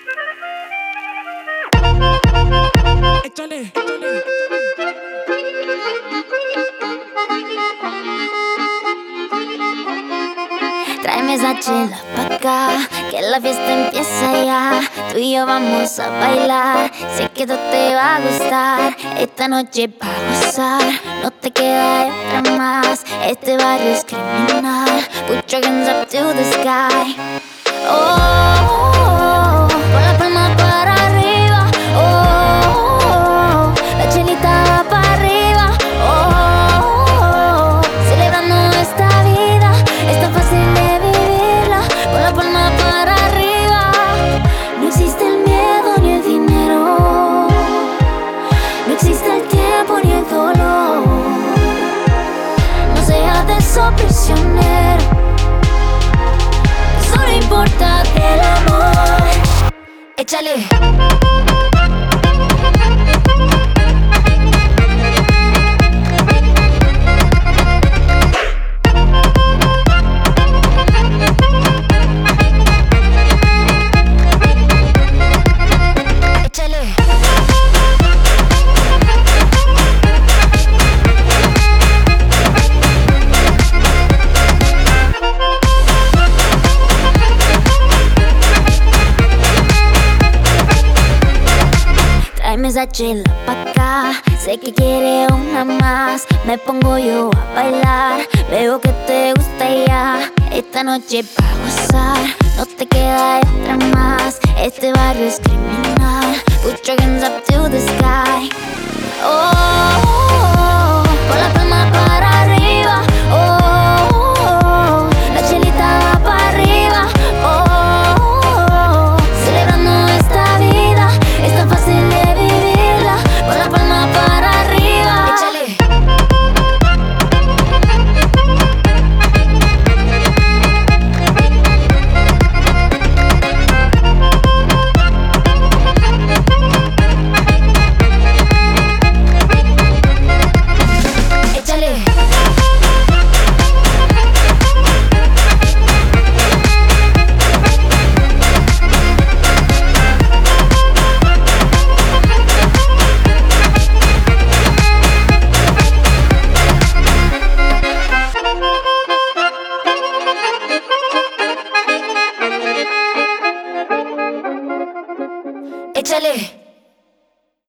Échale. Tráeme esa chela pa' acá, que la fiesta empieza ya. Tú y yo vamos a bailar, sé que esto te va a gustar. Esta noche pa' gozar, no te queda de otra más. Este barrio es criminal, put your hands up to the sky. Oh, con la palma para arriba. Oh, la chelita va para arriba. Oh, celebrando esta vida, es tan fácil de vivirla. Con la palma para arriba. No existe el miedo ni el dinero, no existe el tiempo ni el dolor. No seas de esos prisioneros, solo importa el amor. Échale. Échale. Tráeme esa chela pa' acá, sé que quiere una más. Me pongo yo a bailar, veo que te gusta ya. Esta noche pa' gozar, no te queda de otra más. Este barrio es criminal, put your hands up to the sky.